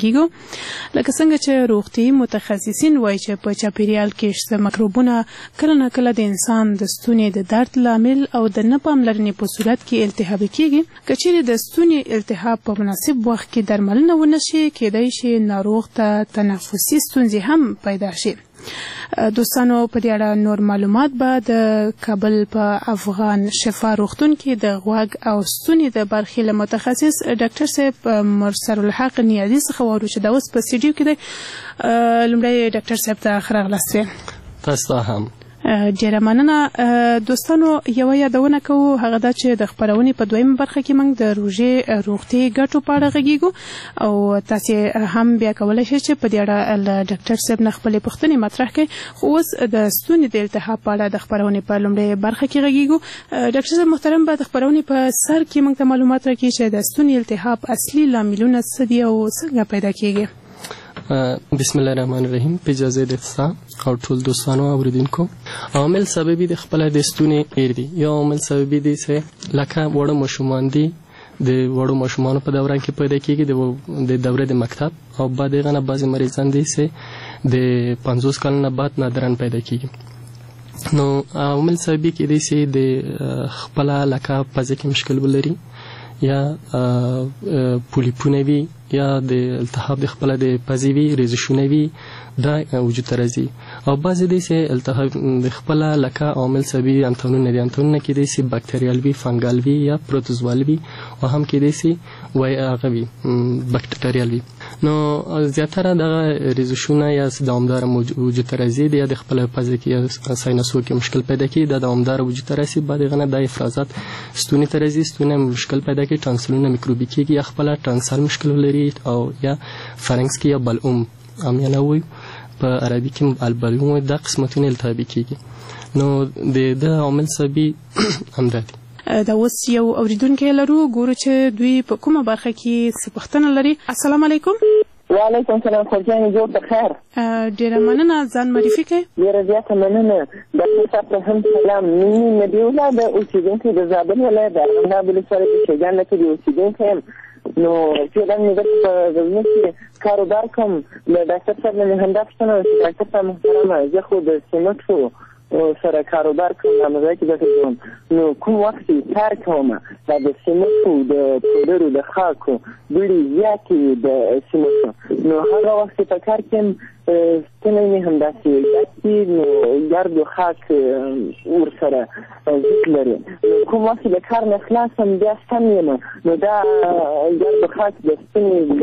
غږیږو. لکه څنګه چې روغتیايي متخصصین وایي چې په چاپیریال کې شته مکروبونه کله نه کله د انسان د ستوني د درد لامل او د نه پاملرنې په صورت کې التهابي کیږي. که چیرې د ستوني التهاب په مناسب وخت کې درملنه ونشي، کېدای شي ناروغ ته تنفسي ستونزې هم پیدا شي. دوستانو، په دې اړه نور معلومات به د کابل په افغان شفا روغتون کې د غوږ او ستوني د برخې له متخصص ډاکټر صاحب مرسل الحق نیازي څخه واورو چې دا اوس په سټډیو کې دی. لومړی ډاکټر صاحب ته ښه راغلاست. تاسو هم ډیره مننه. دوستانو، یوه یادونه کوو، هغه دا چې د خپرونې په دویمه برخه کې موږ د روژې روغتیايي ګټو په اړه غږیږو او تاسو هم بیا کولی شئ چې په دې اړه له ډاکټر صاحب نه خپلې پوښتنې مطرح کړئ. خو اوس د ستوني د التهاب په اړه د خپرونې په لومړۍ برخه کې غږیږو. ډاکټر صاحب محترم، به د خپرونې په سر کې موږ ته معلومات راکړي چې د ستوني التهاب اصلي لاملونه څه دي او څنګه پیدا کیږي. بسم الله الرحمن الرحیم. په اجازه د او ټول دوستانو اوریدونکو، عامل سببي د خپل د ستوني ایر دي. یو عامل سببي دي چې لکه وړو ماشومان دي، د وړو ماشومانو په دوران کې پیدا کیږي د دوره د مکتب، او بعد غنه بعضی مریضان دي چې د 50 کال نه بعد نادرن پیدا کیږي. نو عامل سببي کې دي چې د خپل لکه پزې کې مشکل ولري، یا پولیپونه وي، یا د التهاب د خپل د پزې وي، ریزشونه وي، دا وجود ته راځي. او بعضې دي چې التهاب د خپل لکه عامل سببي انتونونه دي. انتونونه کېدای شي باکتریال وي، فنګال وي، یا پروتوزوال وي، او هم کېدای شي هغه وي باکتریال وي. نو زیاتره دغه ریزشونه یا دوامداره وجود ته راځي، یا د خپل پزې کې یا ساینسو کې مشکل پیدا کوي، دا دوامداره وجود ته راځي. بعد غنه د افرازات ستوني ته راځي، ستوني مشکل پیدا کوي، ټانسلونه میکروبي کېږي، یا خپل ټانسل مشکل ولري، او یا فرنکس کې یا بلعوم امیانه وي په عربي کې البلعوم، دا قسمتونه التهابي کېږي. نو د عامل سببي همدا دي. دا اوس یو اوریدونکی لرو، ګورو چې دوی په کومه برخه کې څه پوښتنه لري. السلام علیکم. وعلیکم السلام. خورجانې جوړ په خیر. ډیره مننه. ځان معرفي کړئ. ډیره زیاته مننه. ډاکټر صاحب ته هم سلام. مې نبي الله د اوسېدونکی د زابل ولایت د ارغنداب ولسوالۍ د شیګان کې د اوسېدونکی یم. نو فعلا مې دلته په غزني کې کاروبار کوم. له ډاکټر صاحب نه مې همدا پوښتنه وکړه چې ډاکټر صاحب محترمه، زه خو د سیمټو سره کاروبار کوم، هغه کې ګټه کوم، نو کوم وخت کار کوم دا د سیمټو د پودرو د خاکو ډېرې زیاتې د سیمټو، نو هغه وخت په کار کې ستنې مې همداسې ډکې، نو ګرد و خاک ورسره ضد لري. کوم وخت د کار نه خلاص هم بیا سم یم، نو دا ګرد و خاک د ستنې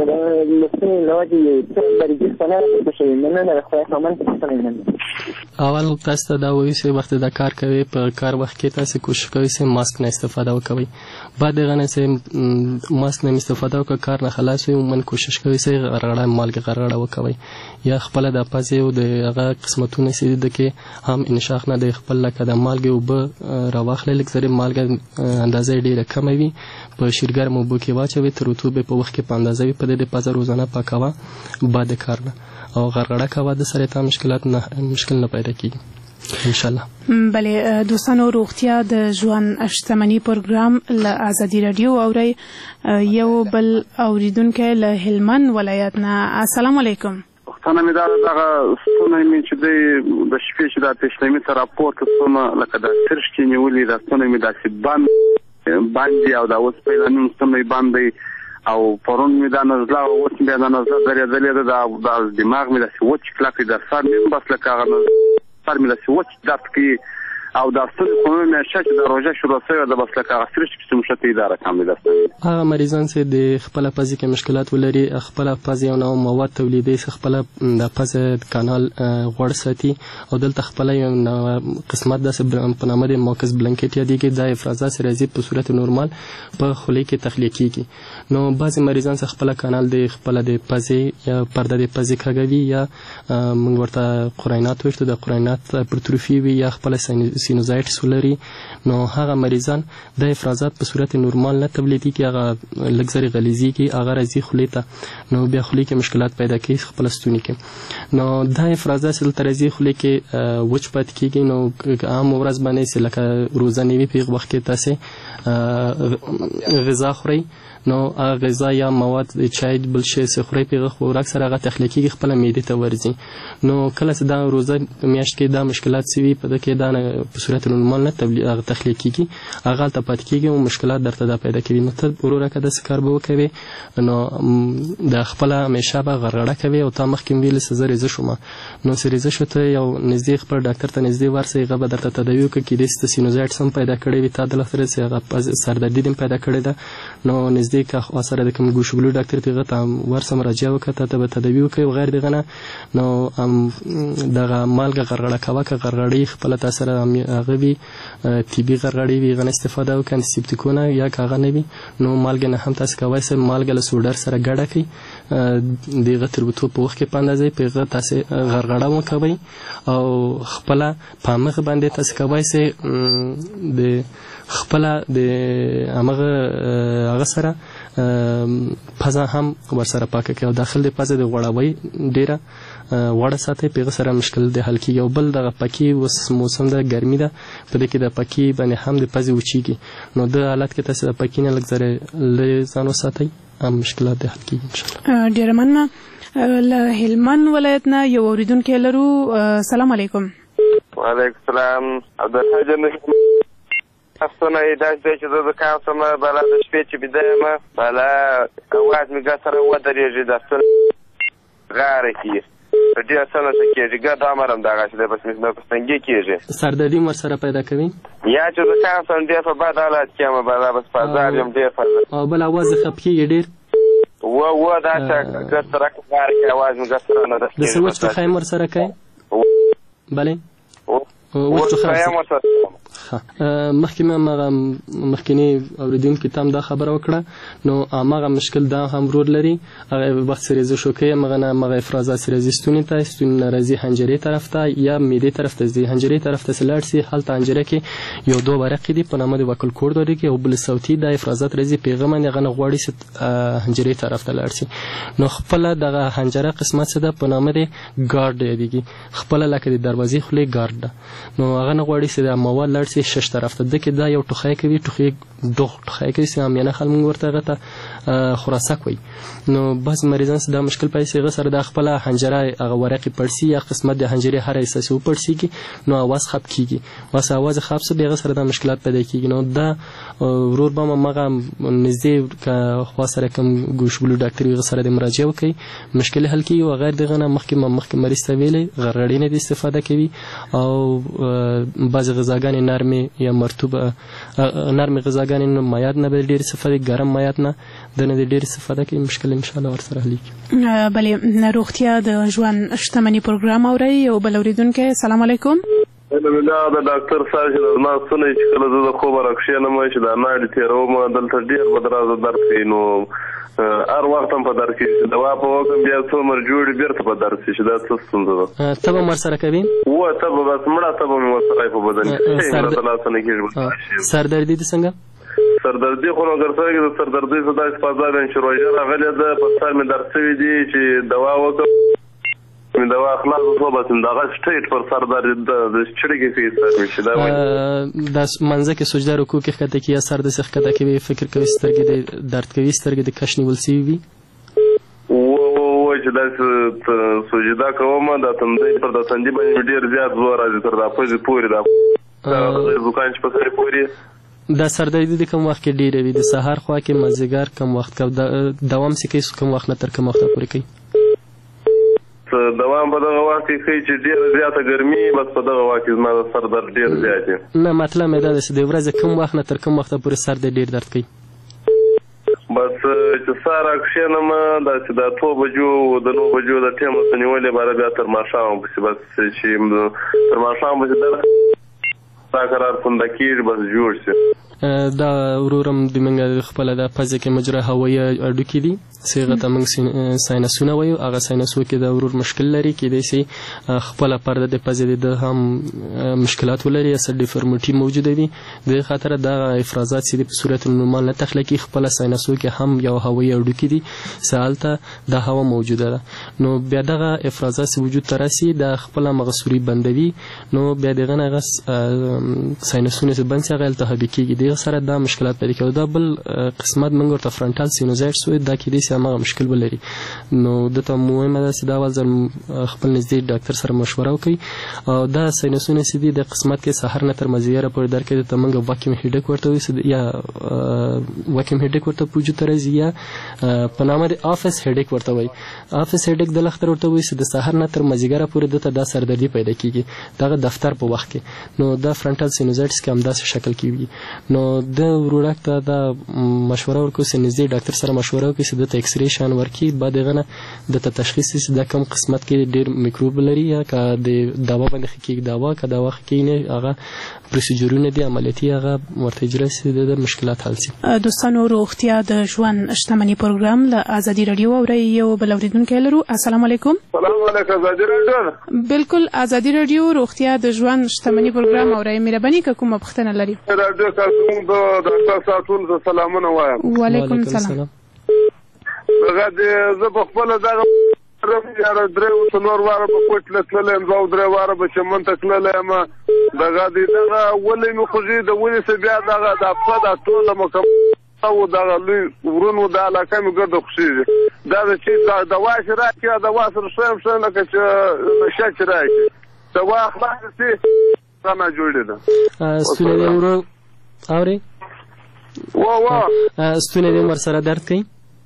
له وجې یو څه درجې څه نه راپورته شوي. مننه، د خدای پامان پوښتنه مننه. اول تاسو ته دا وایي چې وخت د کار کوي، په کار وخت کې تاسو کوشش کوئ چې ماسک نه استفاده وکوئ. بعد غنه چې ماسک نه استفاده وکړئ، کار نه خلاص وي، من کوشش کوئ چې غرغړه مالګه غرغړه وکوئ، یا خپل د پازې او د هغه قسمتونه چې د کې هم انشاخ نه د خپل لکه د مالګه او به راواخلې، لکه زری مالګه اندازې ډیره کم وي، په شیرګرم اوبو کې واچوي، تر رطوبت په وخت کې په اندازې وي، په دې پازه روزانه پاکوه بعد کار نه، او غرغړه کوه، د سره ته مشکل نه پیدا کیږي ان شاء الله. بله دوستانو، روغتیا د ژوند شتمنۍ پروګرام له ازادي رادیو اوري. یو بل اوریدونکی له هلمند ولایت نه. السلام علیکم. پښتنه مې دا دغه ستونی مې چې د شپې چې دا تشنمي ته راپورته سومه، لکه د سرش کې نیولې دا ستونی مې داسې باندې او دا اوس پیدا نیم ستونی باندې، او پرون مې دا نزله او اوس بیا دا نزله درېدلې ده، دا دماغ مې داسې وچ کلک د سر مې بس لکه هغه سر مې داسې وچ درد کوي، او دا ستونی خو مې میاشته چې د روژه شروع شوې ده، بس لکه هغه سرش چې مشته اداره کم ده. هغه مریضان چې د خپل پزې کې مشکلات ولري، خپل پزې یو نوع مواد تولیدوي چې خپل د پزې کانال غوړ ساتي، او دلته خپل یو قسمت داسې په نامه د موکس بلنکټ یادېږي، دا افرازات چې راځي په صورت نورمال په خولې کې تخلیه کېږي. نو بعضې مریضان چې خپل کانال د خپل د پزې یا پرده د پزې کږوي، یا موږ ورته قرینات وایو، د قرینات پرتروفي وي، یا خپل سینوزایټس ولري، نو هغه مریضان د افرازات په صورت نورمال نه تولیدېږي، هغه لږ زرې غلیظېږي، هغه راځي خولې ته، نو بیا خولې کې مشکلات پیدا کوي خپل ستوني کې. نو دا افرازات چې دلته راځي خولې کې وچ پاتې کېږي، نو عام ورځ باندې چې لکه روزانه وي په وخت کې تاسې غذا خورئ، نو هغه غذا یا مواد چای بل شی څه خوري په خوراک سره هغه تخلیقي خپل معدې ته ورځي. نو کله چې دا روزه میاشت کې دا مشکلات سوي په دې کې دا په صورت نورمال نه تخلیقي هغه ته پات کېږي او مشکلات درته دا پیدا کوي. نو ته وروره کده سکار به وکوي نو د خپل همیشه به غرغړه کوي او تا مخکې ویل سزا ریزه شوم نو سریزه شوته یو نږدې خپل ډاکټر ته نږدې ورسې هغه به درته تداوی وکړي کېدای شي ته سینوزایټس هم پیدا کړی وي تا دلته سره هغه سردردي هم پیدا کړې ده. نو نږدې که سره د کوم ګوشګلو ډاکټر ته هغه ته ورسه مراجعه وکړه ته به تداوی وکړي او غیر دغه نه نو دغه مالګه غرغړه کوه که غرغړې خپله تا سره هغه وي طبي غرغړې وي هغه نه استفاده وکړه انتیسیپټیکونه یا که هغه نه وي نو مالګه نه هم تاسې کولی شئ مالګه له سوډر سره ګډه کړئ د هغه تربوتوب په وخت کې په اندازه په هغه تاسې غرغړه وکوئ او خپله په همغه باندې تاسې کولی شئ د خپله د هغه سره پزه هم ورسره پاکه کړئ او داخل د پزه د غوړوي ډېره وړه ساتئ په هغه سره مشکل د حل کېږي. او بل دغه پکې اوس موسم د ګرمي ده په دې کې د پکې باندې هم د پزې وچیږي نو د حالت کې تاسې د پکې نه لږ ذره لرې ځان وساتئ هم مشکلات د حل کېږي انشاءالله. ډېره مننه. له هلمند ولایت نه یو اورېدونکی لرو. سلام علیکم. وعلیکم السلام. عبدالحاج افسونه یې داسې دی چې زه د کام سم بله د شپې چې بیده یم بله اواز مې ګډ سره ودرېږي دا ستون غاړه کېږي په ډېر څه نه څه کېږي ګډ امر هم دغسې دی بس مې په ستنګې کېږي سردردي هم ورسره پیدا کوي یا چې زه کام سم ډېر په بد حالت کې یم بله بس پازار یم ډېر او بل اواز یې خپ کېږي ډېر داسې ګډ سره غاړه کې اواز مې ګډ سره نه ده د څه وچ ټوخی هم ورسره کوي بلې مخکې مخکینی اوریدونکي ته هم دا خبره وکړه نو هماغه مشکل دا هم ورور لري هغه وخت سریزه شوکۍ هماغه افرازات سریزي ستوني ته ستوني نه راځي حنجرې طرف ته یا معدې طرف ته ځي حنجرې طرف ته لاړ شي هلته حنجره کې یو دوه ورقې دي په نامه د وکل کور لري کې او بل صوتي د افرازات راځي پیغام یې غنه غواړي حنجرې طرف ته لاړ شي نو خپل دغه حنجره قسمت څه ده په نامه د ګارد یادېږي خپل لکه د دروازې خولې ګارد ده نو هغه نه غواړي چې د مواد لاړ شي شش طرف ته دکې دا یو ټوخی کوي ټوخی کوي چې امیانه خلک موږ ورته هغه ته خراسک وایي نو بعضې مریضان چې دا مشکل پیدا شي هغه سره د خپله حنجره هغه ورقې پړسي یا قسمت د حنجرې هر حصه چې وپړسېږي نو اواز خپ کېږي بس اواز خپ شو بیا هغه سره دا مشکلات پیدا کېږي نو دا ورور به هماغه نږدې که خوا سره کوم ګوشګلو ډاکټر وي هغه سره د مراجعه وکړي مشکل حل کېږي او غیر دغه نه مخکې مریض ته ویلی غرغړې نه د استفاده کوي او بعضې غذاګانې نرمې یا مرطوبه نرمې غذاګانې مایعات نه به ډېرې استفاده کوي ګرم مایعات نه د نه د ډېرې استفاده کوي مشکل انشاءالله ورسره حلېږي. بلې روغتیا د ژوند شتمني پروګرام اورئ یو بل اورېدونکی سلام علیکم. دا د ډاکټر صاحب چې زما ستونی چې کله زه د خوبه راکښېنم چې دا ناړې تېروم دلته ډېر بدرازه درد کوي نو هر وخت هم په درد کوي چې دوا په وکړم بیا څو عمر جوړي بېرته په درد شي چې دا څه ستونزه ده. تبه هم ورسره کوي؟ تبه بس مړه تبه مې ورسره په بدن کې راته لاسه نه کېږي. سردردي دې څنګه؟ سردردي خو نو ګرځوي د سردردۍ څه داسې فضا ده چې روژه راغلې ده په سر مې درد شوي دي چې دوا وکړم دوا خلاص شو بس دغه سټریټ پر سر د چړګې فیس شي دا منځ کې سجده رکوع کې ښکته کې یا سر د څخه ښکته کوي فکر کوي سترګې د درد کوي سترګې د کش نیول سوي وي چې دا سجده کوم دا تندی پر د تندي باندې ډېر زیات زور راځي تر دا پوزې پورې دا زکام چې په سر پورې دا سردردي د کوم وخت کې ډېره وي د سهار خوا کې مازدیګر کوم وخت دوام چې کوي کوم وخت نه تر کوم وخته پورې کوي دوام په دغه وخت کې کوي چې ډېره زیاته ګرمي بس په دغه وخت کې زما د سر درد ډېر زیات دی. نه مطلب مې دا دی چې د ورځې کوم وخت نه تر کوم وخته پورې سر د ډېر درد کوي بس چې سهار راکښېنم دا چې د 2 بجو د 9 بجو د ټیم ورته نیولې باره بیا تر ماښامه پسې بس چې تر ماښامه پسې درد دا قرار پونده کېږي بس جوړ شي. دا ورورم د موږ خپله د پزې کې مجرا هوایي هډوکي دي چې هغه ته موږ ساینسونه وایو هغه ساینسو کې د ورور مشکل لري کېدای شي خپله پرده د پزې د هم مشکلات ولري یا څه ډیفورمیټي موجوده وي د دې خاطره دغه افرازات چې په صورت نورمال نه تخلیقي خپله ساینسو کې هم یو هوایي هډوکي دي چې هلته دا هوا موجوده ده نو بیا دغه افرازات چې وجود ته راسي د خپله مغصوري بندوي نو بیا دغه نه هغه ساینسونه چې بند شي هغه التهابي کېږي دغه سره دا مشکلات پیدا کوي. دا بل قسمت موږ ورته فرنټال سینوزایټس وایي، دا کېدای شي هماغه مشکل ولري. نو دته مهمه ده چې دا اول ځل خپل نږدې ډاکټر سره مشوره وکړي. او دا ساینسونه چې دي د قسمت کې سحر نه تر مازدیګره پورې درکې ته موږ واکیوم هیډک ورته وایي، یا واکیوم هیډک ورته په وجود راځي، یا په نامه د افس هیډک ورته وایي. افس هیډک د لختر ورته وایي چې د سحر نه تر مازدیګره پورې دته دا سردردي پیدا کیږي دغه دفتر په وخت کې. نو دا فرنټال سینوزایټس کې همداسې شکل کیږي. نو د وروډک ته دا مشوره ورکړو چې نږدې ډاکټر سره مشوره وکړي چې دته ایکس ری شان ورکړي، بعد هغه نه دته تشخیص چې دا کوم قسمت کې ډېر میکروب لري، یا که د دوا باندې ښه کېږي دوا، که دوا ښه کېږي نه هغه پروسیجرونه دي عملیاتي هغه ورته اجرا شي د مشکلات حل شي. دوستانو روغتیا د ژوند شتمني پروګرام له ازادي رادیو اوري یو بل اوریدونکو لرو. السلام علیکم. السلام علیکم ازادي رادیو. بالکل ازادي رادیو روغتیا د ژوند شتمني پروګرام اوري. مهرباني کومه پوښتنه لري؟ رادیو تاسو د ډاکټر ساتون سلامونه وایم. وعلیکم السلام. هغه د زه په خپل دغه یاره درې څلور واره په کوټ لتللی یم، زه درې واره په چمن ته تللی یم. دغه دغه ولې مې خوږي د ولې څه بیا دغه د پښه دا ټوله مکمل او دغه لوی ورونو د علاقه مې ګرده خوښېږي. دا د چې دوا چې راکړي دوا سره ښه یم لکه چې نشه چې راکړي دوا خلاصه شي څه نه جوړې ده. ستونی دې ورو اورې ستونی دې ورسره درد کوي؟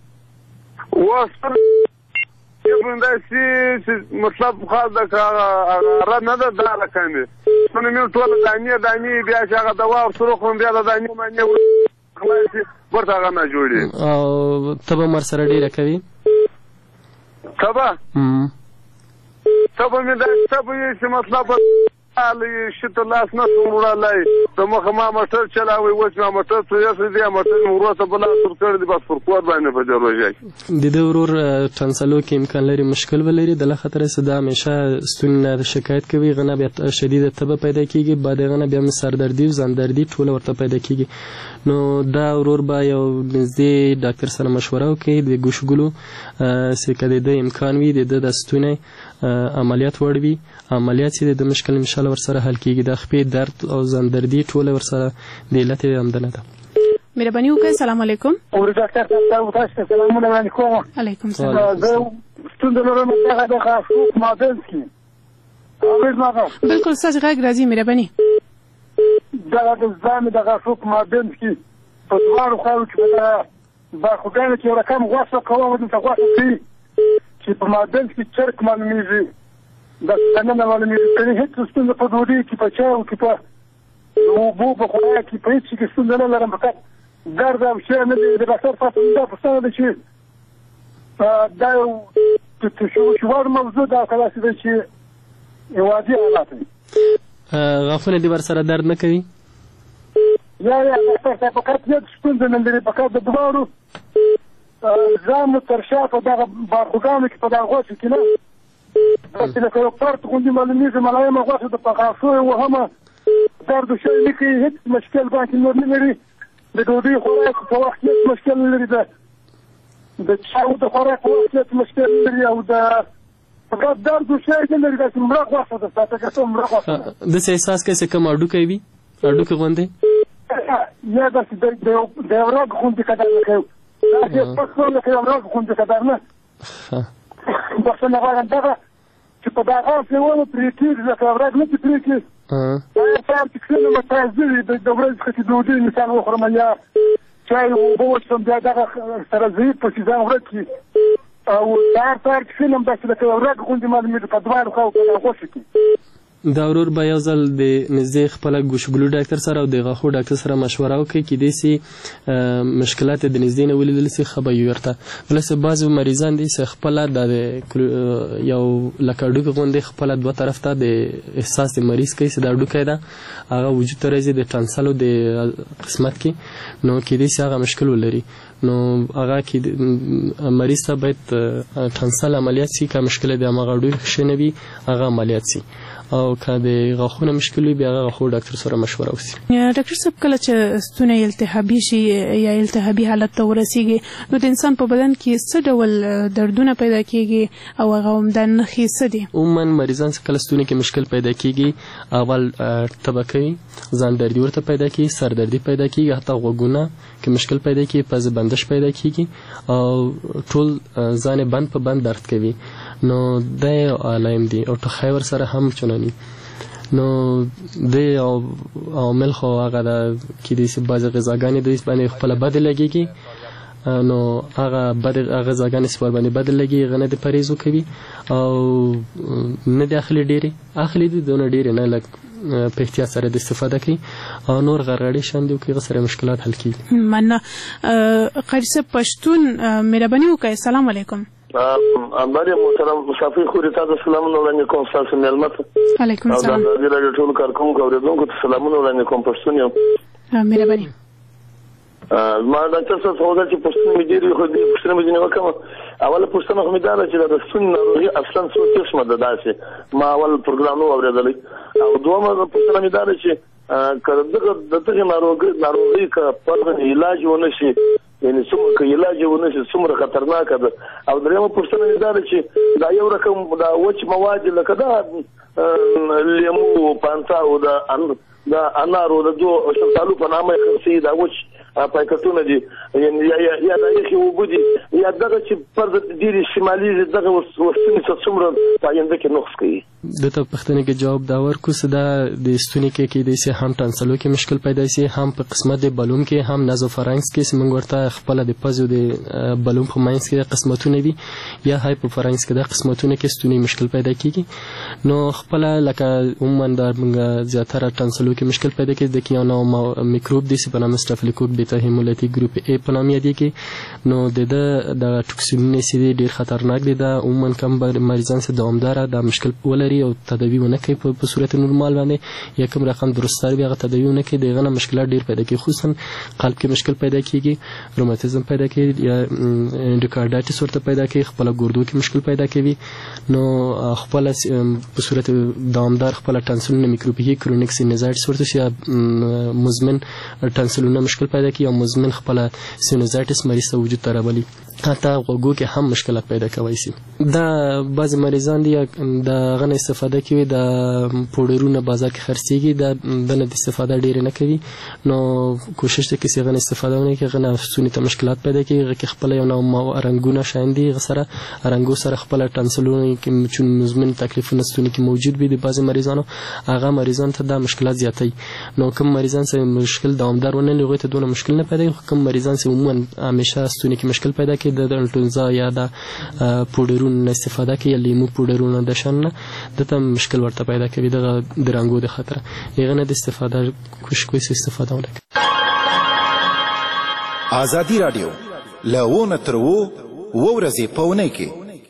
مطلب خاص د هغه نه ده دا لکه مې ستونی مې ټوله دانې بیا چې هغه دوا ورسره خورم بیا د دانې باندې خلاص شي ورته هغه نه جوړېږي. او تبه هم ورسره ډېره کوي؟ تبه مې داسې تبه یې چې مطلب شته لاس نه شم وړلی د مخه ما موټر چلاوي، اوس ما موټر تویسې دی موټر مې وروسته بل لاس ورکړی دی، بس پر کور باندې په جروژه کې. د ده ورور ټانسلو کې امکان لري مشکل ولري، د له خطره چې دا همیشه ستوني نه شکایت کوي، هغه نه بیا شدیده تبه پیدا کېږي، بعد هغه نه بیا هم سردردي او ځاندردي ټوله ورته پیدا کېږي. نو دا ورور به یو نږدې ډاکټر سره مشوره وکړي د ګوشګلو چې که د ده امکان وي د ده د ستونی عملیات وړ وي، عملیات چې د مشکل انشاءالله ورسره حل کېږي. د خپې درد او ځاندردي ټوله ورسره د علت یې همدنه ده. مهرباني وکړئ. السلام علیکم. ډاکټر صاحب تاسو سلامونه وړاندې کوم. علیکم السلام. زه ستونزه لرم دغه د خاصوق مادن کې اوریز ماده بالکل ستاسو غږ راځي. مهرباني دغه د ځان د خاصوق مادن کې په دواړو خواو کې په باخوګانو کې یو رقم غوښه کوم د غوښه کې چې په مادن کې چرک معلومیږي د څنګه معلومیږي چې هیڅ ستونزه په ډوډۍ کې په چاو کې په اوبو په خوراک کې په هیڅ کې ستونزه نه لرم، فقط درد او شی نه دی. د ډاکټر صاحب دا پوښتنه ده چې دا یو شوار موضوع ده که داسې ده چې عادي حالات دي. غاښونه دې ورسره درد نه کوي؟ یا ډاکټر صاحب فقط هیڅ ستونزه نه لري، فقط د دواړو ځان تر شا په دغه باخوګانو کې په دغه غوښو کې نه داسې لکه یو پرت غوندې معلومېږي ملایمه غوښه د په غاښو یې وهمه درد و شی نه کوي، هېڅ مشکل باندې نور نه لري. د ډوډۍ خوراک په وخت کې هېڅ مشکل نه لري، د چاو د خوراک په وخت کې هېڅ مشکل نه لري، او د فقط درد و شی نه لري. داسې مړه غوښه ده ساته که څه مړه غوښه ده. داسې احساس کوي چې کوم هډوکی وي هډوکي غوندې یا داسې د یو رګ غوندې که درنه کوي داسې پښتو لکه یو رګ غوندې که درنه بخښنه غواړم دغه چې په دغه سیوانو پرې کېږي لکه یو رګ نه چې پرې کېږي سهار چې کښېنم تازه وي د ورځې څخه چې ډوډۍ مثال وخورم یا چای اوبه وڅښم بیا دغه سره ضعیف پسې ځان ورک کړي او سهار چې کښېنم داسې لکه یو رګ غوندې معلومېږي په دواړو خواو په غوښو کې. دا ورور به یو ځل د نږدې خپله ګوشګلو ډاکټر سره او د غاښو ډاکټر سره مشوره وکړي، کیدای شي مشکلات یې د نږدې نه ولیدل شي ښه به وي ورته. بله څه بعضې مریضان دي چې خپله د یو لکه هډوکي غوندې خپله دوه طرف ته د احساس د مریض کوي چې دا هډوکی ده هغه وجود ته راځي د ټانسلو د قسمت کې، نو کیدای شي هغه مشکل ولري. نو هغه کې مریض ته باید ټانسل عملیات شي، که مشکل د هماغه هډوکي ښه نه وي هغه عملیات شي. او که د غاښونو مشکل وي بیا هغه غاښو ډاکټر سره مشوره وشي. ډاکټر صاحب کله چې ستونی التهابي شي یا التهابي حالت ته ورسیږي نو د انسان په بدن کې څه ډول دردونه پیدا کیږي او هغه عمده نښې څه دي؟ عموما مریضان چې کله ستوني کې مشکل پیدا کیږي اول تبه کوي، ځان دردي ورته پیدا کیږي، سردردي پیدا کیږي، حتی غوږونه کې مشکل پیدا کیږي، پزه بندش پیدا کیږي او ټول ځان بند په بند درد کوي. نو د علائم دي او ټخی ورسره هم چناني. نو د عامل خو هغه د کېدای شي بعضې غذاګانې دوی باندې خپله بدې لګېږي، نو هغه غذاګانې چې ورباندې بدې لګېږي هغه نه د پرهیز وکوي او نه د اخلي ډېرې دي دونه ډېرې نه لږ په احتیاط سره د استفاده کوي او نور غرغړې شان دي هغه سره مشکلات حل کېږي. مننه. قاری صاحب پښتون مهرباني وکړئ. السلام علیکم. مریم محترم صافي خوري تاسو سلامونه وړاندې کوم تاسو مېلمه ته. علیکم السلام. او د راډیو ټول کارکونکو اوریدونکو ته سلامونه وړاندې کوم. پښتون یم. مهرباني. ما ډاکټر صاحب څه چې پښتون مې ډېر خو دې پښتون مې نه وکم. اوله پښتنه خو مې دا چې د ستوني ناروغي اصلا څو قسمه ده داسې ما اول پروګرام نو اورېدلی او دومره پښتنه مې دا چې کله دغه ناروغي که په علاج ونه شي یعنی څومره که علاج ونه شي څومره خطرناکه ده. او درېیمه پوښتنه مې دا چې دا یو رقم دا وچ مواد لکه دا لیمو پانتا او دا انارو د دوه شفتالو په نامه خرڅي دا وچ پاکټونه دي یا دا یخي اوبه دي یا دغه چې پر د ډېرې شمالي دغه وسنې څومره په آینده کې نقص کوي. دته پښتنې کې جواب دا ورکو چې دا د ستوني کې کېدای شي هم ټانسلو کې مشکل پیدا شي، هم په قسمت د بلوم کې، هم نازوفارنکس کې چې موږ ورته خپله د پزو د بلوم په منځ کې قسمتونه دي یا هایپوفارنکس کې د قسمتونه کې ستوني مشکل پیدا کېږي. نو خپله لکه عموما دا موږ زیاتره ټانسلو کې مشکل پیدا کېږي د کې یو نوع میکروب دی چې په نامه سټافیلوکوک بیتا هیمولیټیک ګروپ ای په نامه یادېږي. نو د ټوکسینونه چې دي ډېر خطرناک دي. دا عموما کم مریضان چې دوامداره دا مشکل ولري او تداوی ونه کوي په صورت نورمال باندې یا کوم رقم درست وي هغه تداوی ونه کوي دغه نه مشکلات ډېر پیدا کېږي، خصوصا قلب کې مشکل پیدا کېږي، روماتیزم پیدا کېږي یا انډوکارډایټس ورته پیدا کېږي، خپله ګردو کې مشکل پیدا کوي. نو خپله په صورت دوامدار خپله ټانسلونه میکروبیکي کرونیک سینوزایټس ورته شي یا مزمن ټانسلونه مشکل پیدا کوي یا مزمن خپله سینوزایټس مریض ته وجود ته راولي. حتی غوږو کې هم مشکلات پیدا کولی شي. دا بعضې مریضان دي د هغه نه استفاده کوي، د پوډرونه بازار کې خرڅېږي د نه د استفاده ډېرې نه کوي. نو کوشش دی که هغه نه استفاده ونه کړي هغه نه ستوني ته مشکلات پیدا کوي. هغه کې خپله یو نوع رنګونه شیان دي هغه سره رنګو سره خپله ټانسلونه کې چون مزمن تکلیفونه ستوني کې موجود وي د بعضې مریضانو هغه مریضانو ته دا مشکلات زیاتوي. نو کوم مریضان چې مشکل دوامدار ونه لري هغوی ته دونه مشکل نه پیدا کوي. کوم مریضان چې عموما همیشه ستوني کې مشکل پیدا کوي د الټونزا یا د پوډرونو استفاده کوي یا لیمو پوډرونو د شان نه دته مشکل ورته پیدا کوي دغه د رنګو د خطر هغه نه د استفاده کوشش استفاده ونه کوي. ازادي رادیو له 1 تر 2 ورځې په اونۍ کې